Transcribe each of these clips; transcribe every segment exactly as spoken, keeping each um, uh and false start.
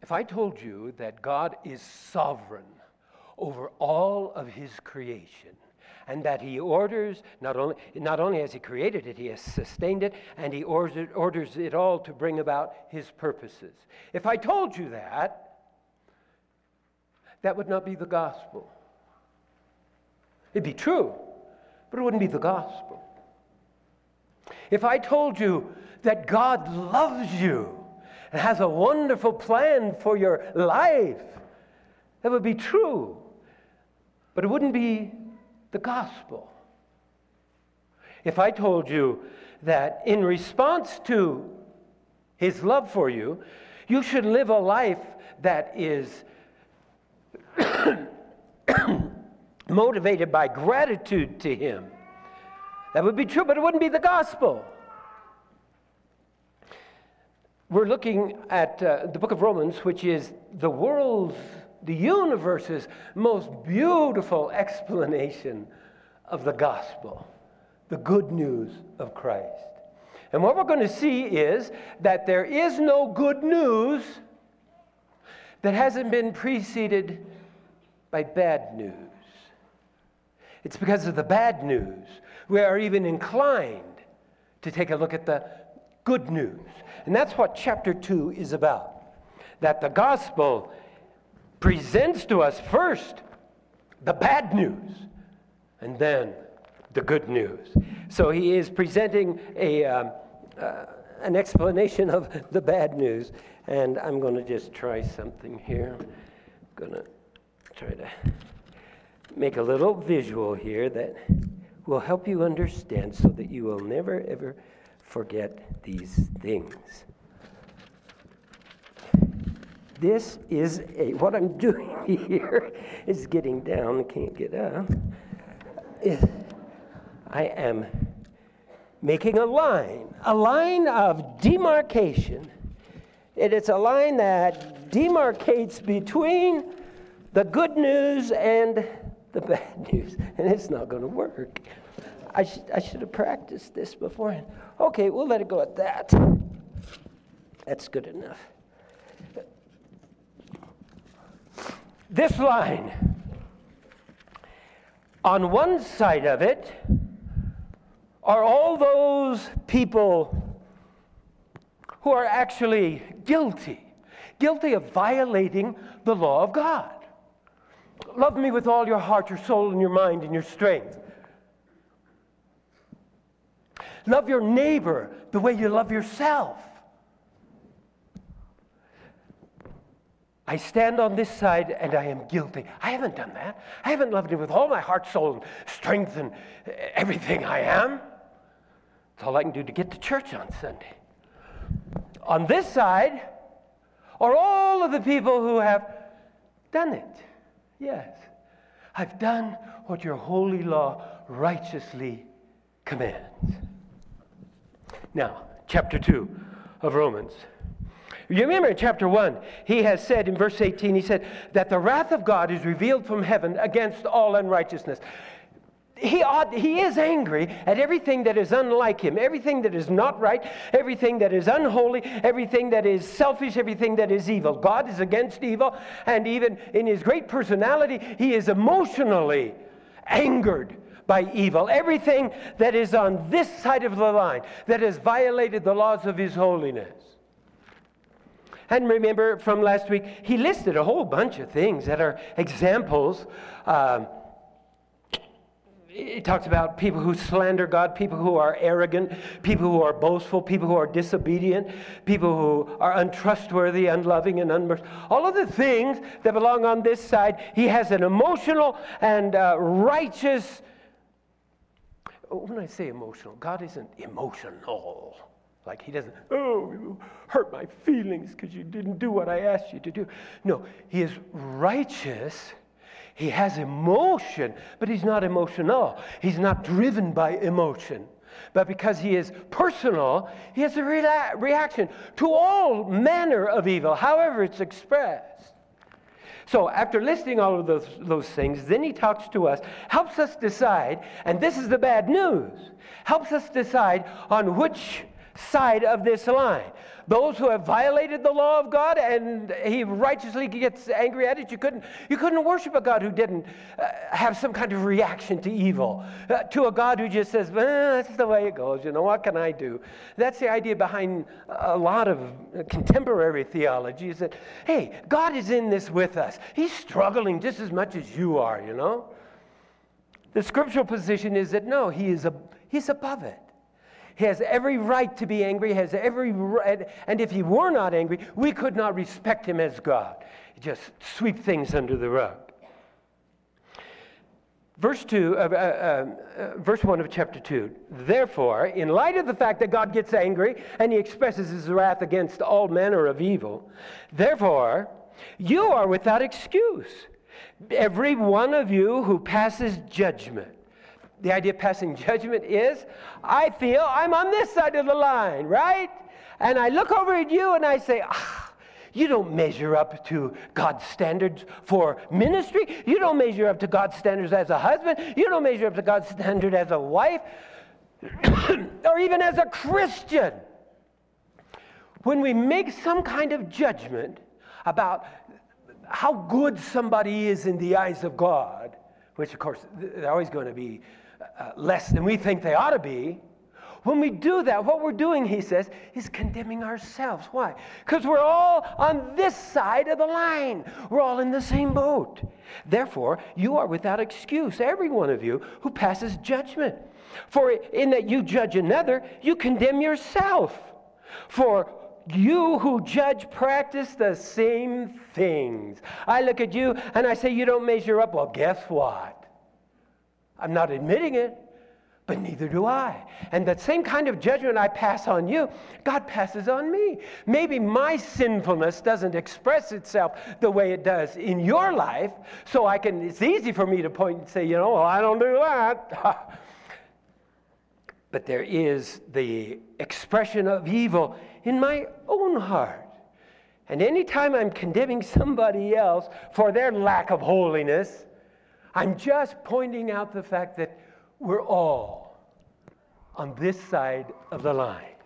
If I told you that God is sovereign over all of his creation, and that he orders, not only, not only has he created it, he has sustained it, and he orders, orders it all to bring about his purposes. If I told you that, that would not be the gospel. It'd be true, but it wouldn't be the gospel. If I told you that God loves you and has a wonderful plan for your life, that would be true, but it wouldn't be the gospel. If I told you that in response to his love for you, you should live a life that is motivated by gratitude to him, that would be true, but it wouldn't be the gospel. We're looking at uh, the book of Romans, which is the world's, the universe's most beautiful explanation of the gospel, the good news of Christ. And what we're going to see is that there is no good news that hasn't been preceded by bad news. It's because of the bad news we are even inclined to take a look at the good news. And that's what chapter two is about. That the gospel presents to us first the bad news and then the good news. So he is presenting a um, uh, an explanation of the bad news. And I'm going to just try something here. I'm going to try to make a little visual here that will help you understand so that you will never, ever forget these things. This is a, what I'm doing here is getting down, can't get up. I am making a line, a line of demarcation. And it's a line that demarcates between the good news and the bad news. And it's not going to work. I, sh- I should have practiced this beforehand. Okay, we'll let it go at that. That's good enough. This line, on one side of it are all those people who are actually guilty, guilty of violating the law of God. Love me with all your heart, your soul, and your mind, and your strength. Love your neighbor the way you love yourself. I stand on this side and I am guilty. I haven't done that. I haven't loved him with all my heart, soul, and strength, and everything I am. It's all I can do to get to church on Sunday. On this side are all of the people who have done it. Yes, I've done what your holy law righteously commands. Now, chapter two of Romans. You remember in chapter one, he has said in verse eighteen, he said that the wrath of God is revealed from heaven against all unrighteousness. He ought, he is angry at everything that is unlike him, everything that is not right, everything that is unholy, everything that is selfish, everything that is evil. God is against evil, and even in his great personality, he is emotionally angered by evil. Everything that is on this side of the line, that has violated the laws of his holiness. And remember from last week, he listed a whole bunch of things that are examples. Um, It talks about people who slander God, people who are arrogant, people who are boastful, people who are disobedient, people who are untrustworthy, unloving, and unmerciful. All of the things that belong on this side, he has an emotional and uh, righteous. When I say emotional, God isn't emotional. Like he doesn't, oh, you hurt my feelings because you didn't do what I asked you to do. No, he is righteous. He has emotion, but he's not emotional. He's not driven by emotion. But because he is personal, he has a rela- reaction to all manner of evil, however it's expressed. So after listing all of those, those things, then he talks to us, helps us decide, and this is the bad news, helps us decide on which side of this line. Those who have violated the law of God and he righteously gets angry at it. You couldn't, you couldn't worship a God who didn't uh, have some kind of reaction to evil. Uh, to a God who just says, well, that's the way it goes. You know, what can I do? That's the idea behind a lot of contemporary theology is that, hey, God is in this with us. He's struggling just as much as you are, you know. The scriptural position is that no, he is a, he's above it. He has every right to be angry, has every right, and if he were not angry, we could not respect him as God. Just sweep things under the rug. Verse two, uh, uh, uh, verse one of chapter two. Therefore, in light of the fact that God gets angry and he expresses his wrath against all manner of evil, therefore, you are without excuse, every one of you who passes judgment. The idea of passing judgment is, I feel I'm on this side of the line, right? And I look over at you and I say, ah, you don't measure up to God's standards for ministry. You don't measure up to God's standards as a husband. You don't measure up to God's standard as a wife or even as a Christian. When we make some kind of judgment about how good somebody is in the eyes of God, which of course they're always going to be Uh, less than we think they ought to be. When we do that, what we're doing, he says, is condemning ourselves. Why? Because we're all on this side of the line. We're all in the same boat. Therefore, you are without excuse, every one of you who passes judgment. For in that you judge another, you condemn yourself. For you who judge practice the same things. I look at you and I say, you don't measure up. Well, guess what? I'm not admitting it, but neither do I. And that same kind of judgment I pass on you, God passes on me. Maybe my sinfulness doesn't express itself the way it does in your life, so I can. It's easy for me to point and say, you know, well, I don't do that. But there is the expression of evil in my own heart. And anytime I'm condemning somebody else for their lack of holiness, I'm just pointing out the fact that we're all on this side of the line.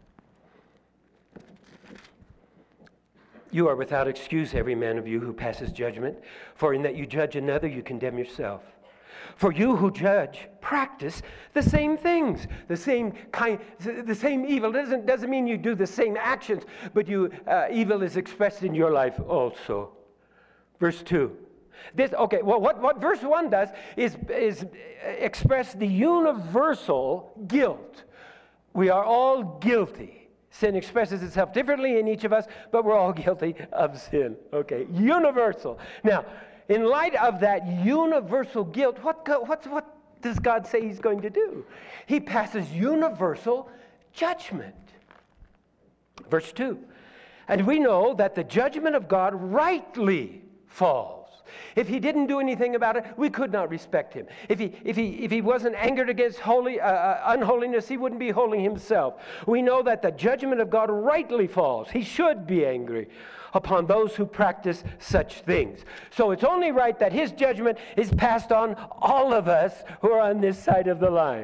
You are without excuse, every man of you who passes judgment, for in that you judge another, you condemn yourself. For you who judge practice the same things, the same kind, the same evil. It doesn't, doesn't mean you do the same actions, but you uh, evil is expressed in your life also. Verse two. This, okay, well, what, what verse one does is, is express the universal guilt. We are all guilty. Sin expresses itself differently in each of us, but we're all guilty of sin. Okay, universal. Now, in light of that universal guilt, what, what, what does God say he's going to do? He passes universal judgment. Verse two. And we know that the judgment of God rightly falls. If he didn't do anything about it, we could not respect him. If he, if he, if he wasn't angered against holy, uh, unholiness, he wouldn't be holy himself. We know that the judgment of God rightly falls. He should be angry upon those who practice such things. So it's only right that his judgment is passed on all of us who are on this side of the line.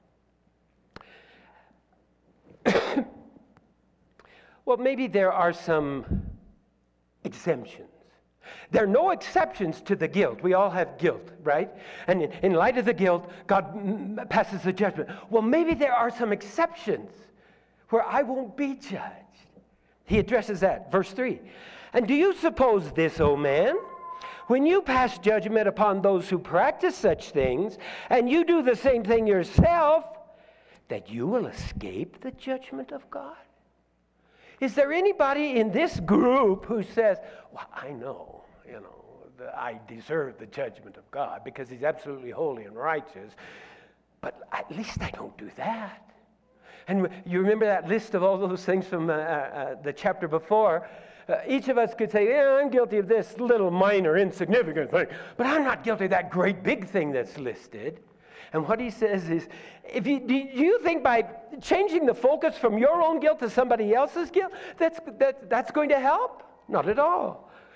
Well, maybe there are some exemptions. There are no exceptions to the guilt. We all have guilt, right? And in, in light of the guilt, God passes the judgment. Well, maybe there are some exceptions where I won't be judged. He addresses that, verse three. And do you suppose this, O man, when you pass judgment upon those who practice such things, and you do the same thing yourself, that you will escape the judgment of God? Is there anybody in this group who says, well, I know, you know, that I deserve the judgment of God because he's absolutely holy and righteous, but at least I don't do that. And you remember that list of all those things from uh, uh, the chapter before? Uh, each of us could say, yeah, I'm guilty of this little minor, insignificant thing, but I'm not guilty of that great big thing that's listed. And what he says is, if you, do you think by changing the focus from your own guilt to somebody else's guilt, that's, that, that's going to help? Not at all.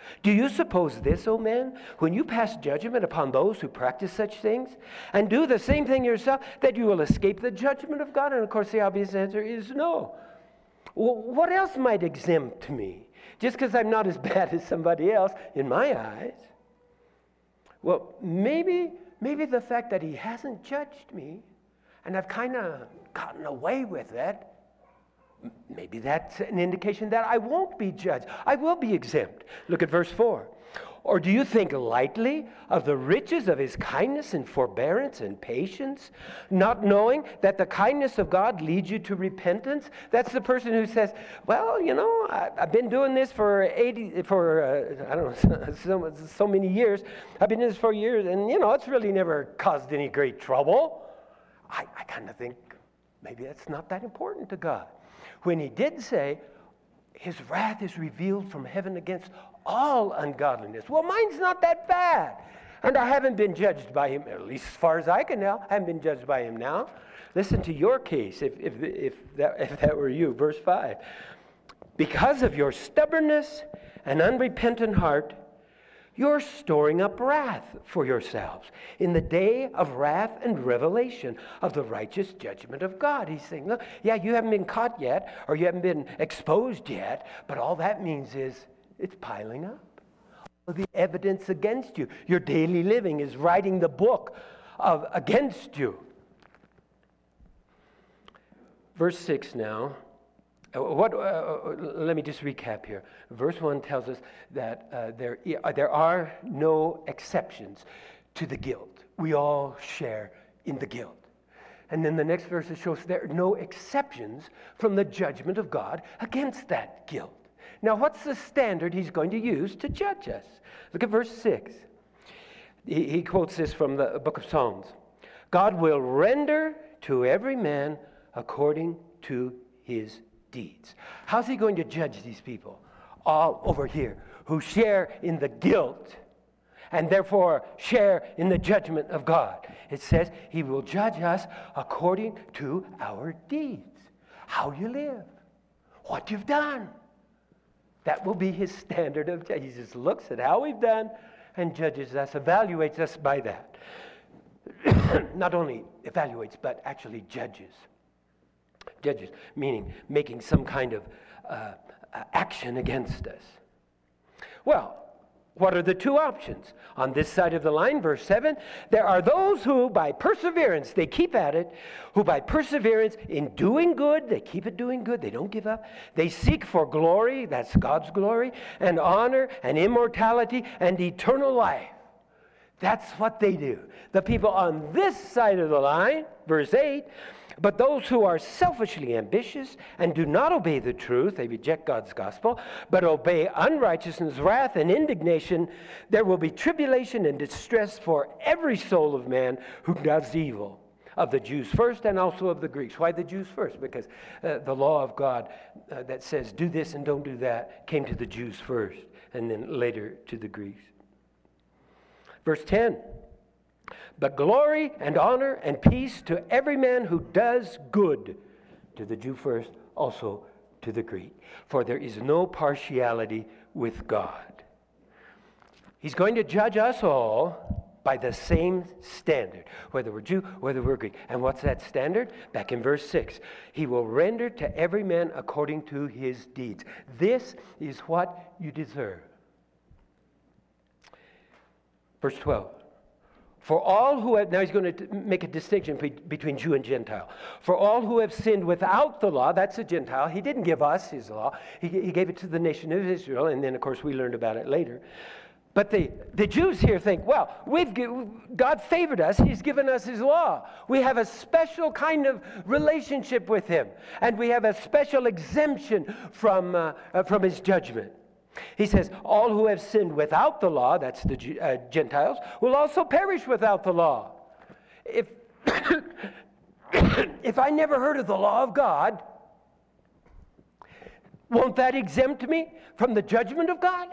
Do you suppose this, O man, when you pass judgment upon those who practice such things, and do the same thing yourself, that you will escape the judgment of God? And of course the obvious answer is no. Well, what else might exempt me? Just because I'm not as bad as somebody else in my eyes? Well, maybe, maybe the fact that he hasn't judged me, and I've kind of gotten away with it, maybe that's an indication that I won't be judged. I will be exempt. Look at verse four. Or do you think lightly of the riches of his kindness and forbearance and patience, not knowing that the kindness of God leads you to repentance? That's the person who says, well, you know, I, I've been doing this for eighty, for, uh, I don't know, so, so many years. I've been doing this for years, and, you know, it's really never caused any great trouble. I, I kind of think maybe that's not that important to God. When he did say, his wrath is revealed from heaven against all ungodliness. Well, mine's not that bad. And I haven't been judged by him, at least as far as I can tell. I haven't been judged by him now. Listen to your case, if, if, if, that, if that were you. Verse five. Because of your stubbornness and unrepentant heart, you're storing up wrath for yourselves in the day of wrath and revelation of the righteous judgment of God. He's saying, look, yeah, you haven't been caught yet, or you haven't been exposed yet, but all that means is it's piling up. All the evidence against you. Your daily living is writing the book of against you. Verse six now. What? Uh, let me just recap here. Verse one tells us that uh, there, there are no exceptions to the guilt. We all share in the guilt. And then the next verse shows there are no exceptions from the judgment of God against that guilt. Now, what's the standard he's going to use to judge us? Look at verse six. He, he quotes this from the book of Psalms. God will render to every man according to his deeds. How's he going to judge these people? All over here, who share in the guilt and therefore share in the judgment of God. It says he will judge us according to our deeds. How you live, what you've done. That will be his standard of judgment. He just looks at how we've done and judges us, evaluates us by that. Not only evaluates, but actually judges. Judges, meaning making some kind of uh, action against us. Well, what are the two options? On this side of the line, verse seven, there are those who by perseverance, they keep at it, who by perseverance in doing good, they keep it doing good, they don't give up. They seek for glory, that's God's glory, and honor, and immortality, and eternal life. That's what they do. The people on this side of the line, verse eight, but those who are selfishly ambitious and do not obey the truth, they reject God's gospel, but obey unrighteousness, wrath, and indignation, there will be tribulation and distress for every soul of man who does evil, of the Jews first and also of the Greeks. Why the Jews first? Because uh, the law of God uh, that says do this and don't do that came to the Jews first and then later to the Greeks. Verse ten. But glory and honor and peace to every man who does good, to the Jew first, also to the Greek. For there is no partiality with God. He's going to judge us all by the same standard, whether we're Jew, whether we're Greek. And what's that standard? Back in verse six. He will render to every man according to his deeds. This is what you deserve. Verse twelve. For all who have, now he's going to make a distinction between Jew and Gentile. For all who have sinned without the law, that's a Gentile. He didn't give us his law. He, he gave it to the nation of Israel, and then, of course, we learned about it later. But the, the Jews here think, well, we've God favored us. He's given us his law. We have a special kind of relationship with him, and we have a special exemption from, uh, uh, from his judgment. He says, all who have sinned without the law, that's the uh, Gentiles, will also perish without the law. If, if I never heard of the law of God, won't that exempt me from the judgment of God?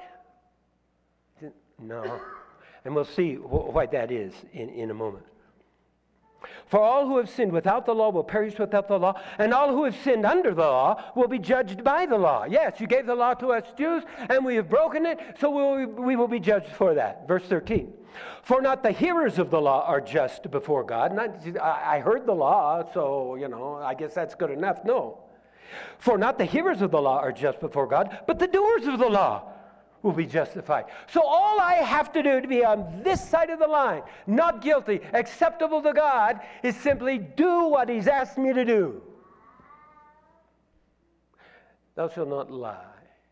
No. And we'll see wh- why that is in, in a moment. For all who have sinned without the law will perish without the law, and all who have sinned under the law will be judged by the law. Yes, you gave the law to us Jews, and we have broken it, so we will, we will be judged for that. Verse thirteen. For not the hearers of the law are just before God. Not, I heard the law, so, you know, I guess that's good enough. No. For not the hearers of the law are just before God, but the doers of the law will be justified. So all I have to do to be on this side of the line, not guilty, acceptable to God, is simply do what He's asked me to do. Thou shalt not lie,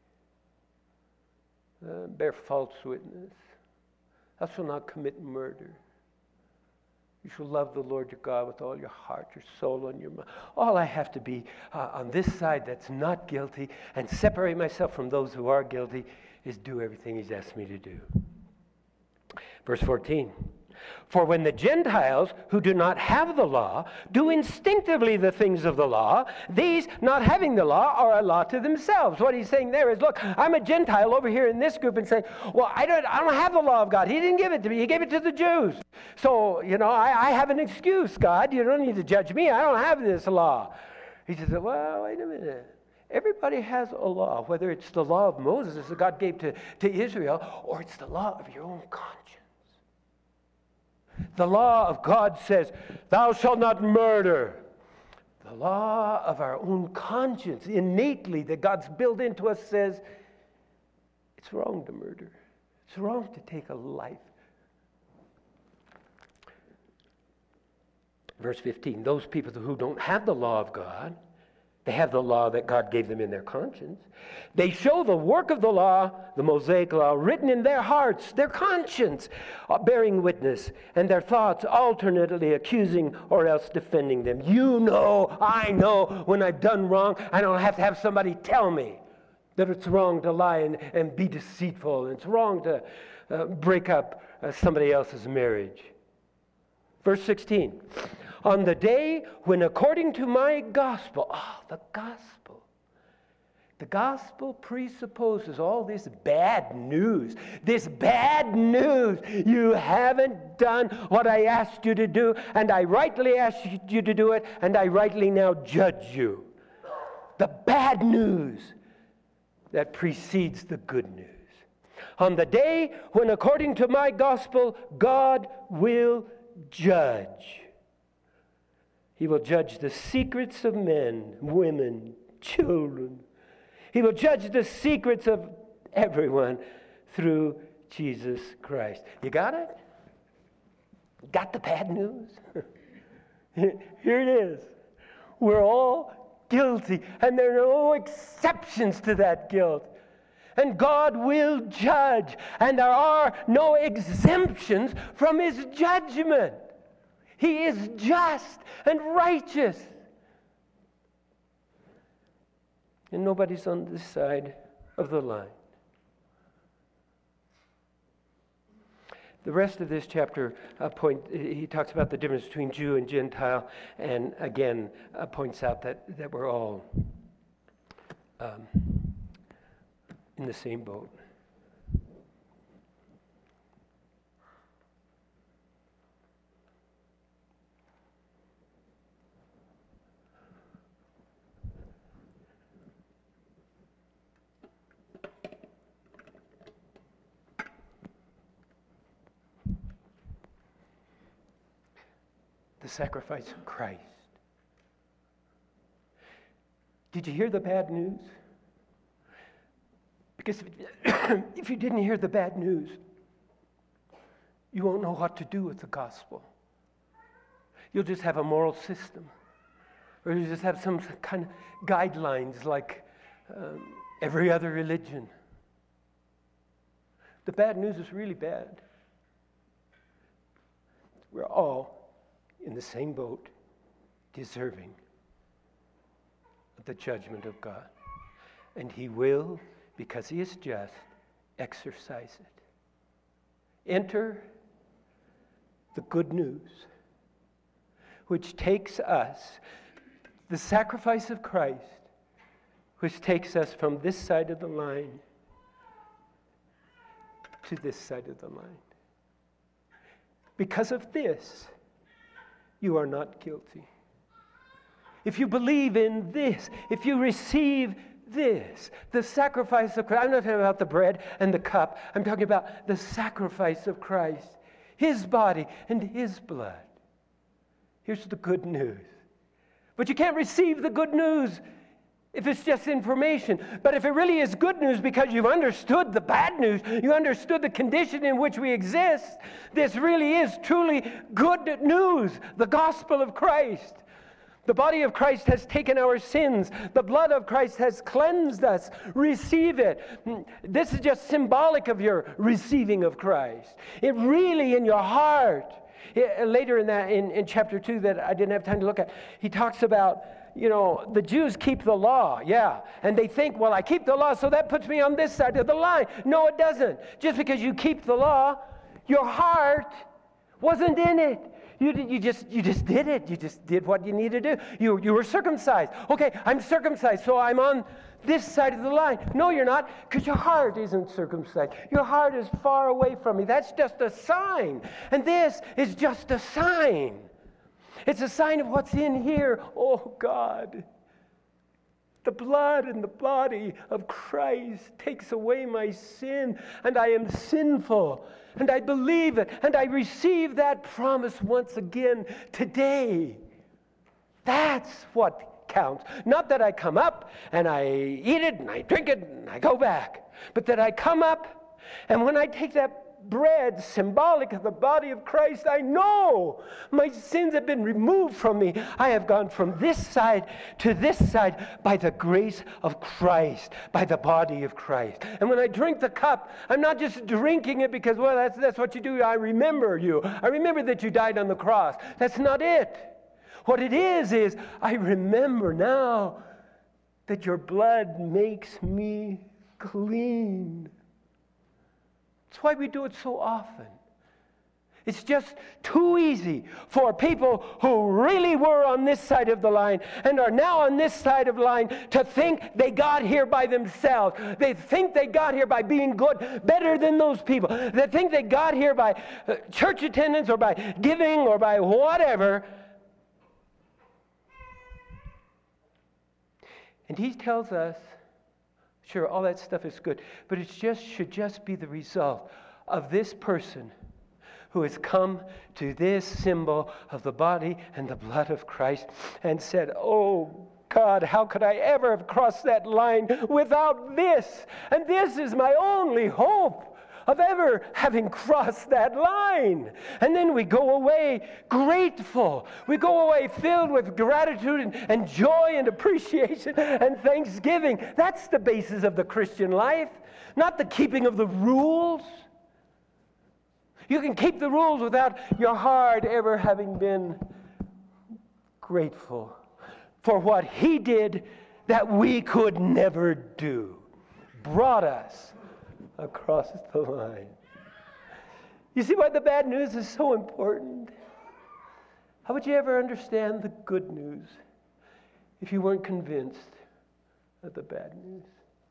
uh, bear false witness. Thou shalt not commit murder. You shall love the Lord your God with all your heart, your soul, and your mind. All I have to be uh, on this side that's not guilty and separate myself from those who are guilty is do everything He's asked me to do. Verse fourteen. For when the Gentiles who do not have the law do instinctively the things of the law, these not having the law are a law to themselves. What he's saying there is, look, I'm a Gentile over here in this group and saying, well, I don't, I don't have the law of God. He didn't give it to me. He gave it to the Jews. So, you know, I, I have an excuse, God. You don't need to judge me. I don't have this law. He says, well, wait a minute. Everybody has a law, whether it's the law of Moses that God gave to, to Israel, or it's the law of your own conscience. The law of God says, thou shalt not murder. The law of our own conscience, innately, that God's built into us, says, it's wrong to murder. It's wrong to take a life. Verse fifteen, those people who don't have the law of God, they have the law that God gave them in their conscience. They show the work of the law, the Mosaic law, written in their hearts, their conscience, bearing witness, and their thoughts alternately accusing or else defending them. You know, I know when I've done wrong. I don't have to have somebody tell me that it's wrong to lie and, and be deceitful. And it's wrong to uh, break up uh, somebody else's marriage. Verse sixteen. On the day when according to my gospel, oh, the gospel. The gospel presupposes all this bad news. This bad news. You haven't done what I asked you to do, and I rightly asked you to do it, and I rightly now judge you. The bad news that precedes the good news. On the day when according to my gospel, God will judge. He will judge the secrets of men, women, children. He will judge the secrets of everyone through Jesus Christ. You got it? Got the bad news? Here it is. We're all guilty, and there are no exceptions to that guilt. And God will judge, and there are no exemptions from His judgment. He is just and righteous. And nobody's on this side of the line. The rest of this chapter uh, point, he talks about the difference between Jew and Gentile, and again uh, points out that, that we're all um, in the same boat. The sacrifice of Christ. Did you hear the bad news? Because if, if you didn't hear the bad news, you won't know what to do with the gospel. You'll just have a moral system, or you'll just have some kind of guidelines like um, every other religion. The bad news is really bad. We're all in the same boat, deserving of the judgment of God. And He will, because He is just, exercise it. Enter the good news, which takes us, the sacrifice of Christ, which takes us from this side of the line to this side of the line. Because of this, you are not guilty. If you believe in this, if you receive this, the sacrifice of Christ. I'm not talking about the bread and the cup. I'm talking about the sacrifice of Christ, His body and His blood. Here's the good news. But you can't receive the good news if it's just information. But if it really is good news because you've understood the bad news, you understood the condition in which we exist, this really is truly good news, the gospel of Christ. The body of Christ has taken our sins. The blood of Christ has cleansed us. Receive it. This is just symbolic of your receiving of Christ. It really in your heart. It, later in that, in, in chapter two that I didn't have time to look at, he talks about, you know, the Jews keep the law, yeah. And they think, well, I keep the law, so that puts me on this side of the line. No, it doesn't. Just because you keep the law, your heart wasn't in it. You, you just you just did it. You just did what you needed to do. You, you were circumcised. Okay, I'm circumcised, so I'm on this side of the line. No, you're not, because your heart isn't circumcised. Your heart is far away from me. That's just a sign. And this is just a sign. It's a sign of what's in here. Oh, God. The blood and the body of Christ takes away my sin, and I am sinful. And I believe it, and I receive that promise once again today. That's what counts. Not that I come up and I eat it and I drink it and I go back, but that I come up, and when I take that bread, symbolic of the body of Christ, I know my sins have been removed from me. I have gone from this side to this side by the grace of Christ, by the body of Christ. And when I drink the cup, I'm not just drinking it because, well, that's, that's what you do. I remember you. I remember that you died on the cross. That's not it. What it is, is I remember now that your blood makes me clean. That's why we do it so often. It's just too easy for people who really were on this side of the line and are now on this side of the line to think they got here by themselves. They think they got here by being good, better than those people. They think they got here by uh, church attendance or by giving or by whatever. And he tells us, sure, all that stuff is good, but it just should just be the result of this person who has come to this symbol of the body and the blood of Christ and said, oh, God, how could I ever have crossed that line without this? And this is my only hope of ever having crossed that line. And then we go away grateful. We go away filled with gratitude and, and joy and appreciation and thanksgiving. That's the basis of the Christian life, not the keeping of the rules. You can keep the rules without your heart ever having been grateful for what He did that we could never do. Brought us across the line. You see why the bad news is so important? How would you ever understand the good news if you weren't convinced of the bad news?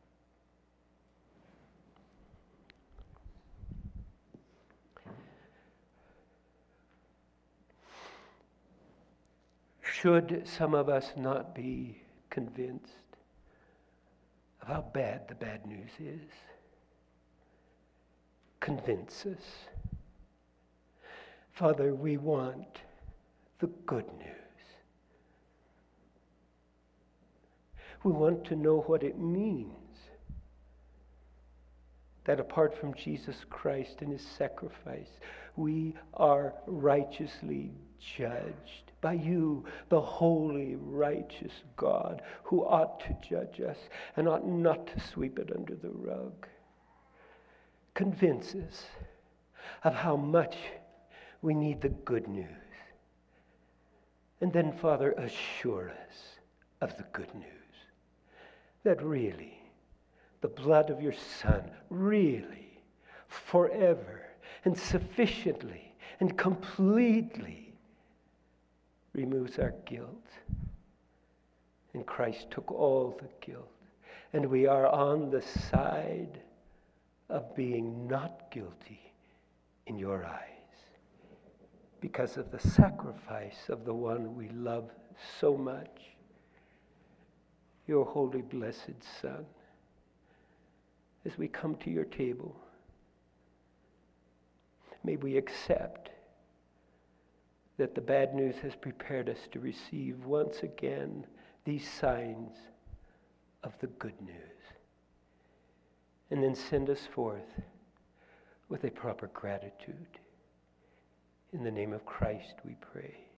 Should some of us not be convinced of how bad the bad news is? Convince us. Father, we want the good news. We want to know what it means that apart from Jesus Christ and His sacrifice, we are righteously judged by You, the holy, righteous God, who ought to judge us and ought not to sweep it under the rug. Convince us of how much we need the good news. And then, Father, assure us of the good news. That really, the blood of Your Son really, forever, and sufficiently, and completely removes our guilt. And Christ took all the guilt. And we are on the side of being not guilty in Your eyes. because of the sacrifice of the one we love so much, your holy, blessed Son. As we come to your table, may we accept that the bad news has prepared us to receive once again these signs of the good news. And then send us forth with a proper gratitude. In the name of Christ we pray.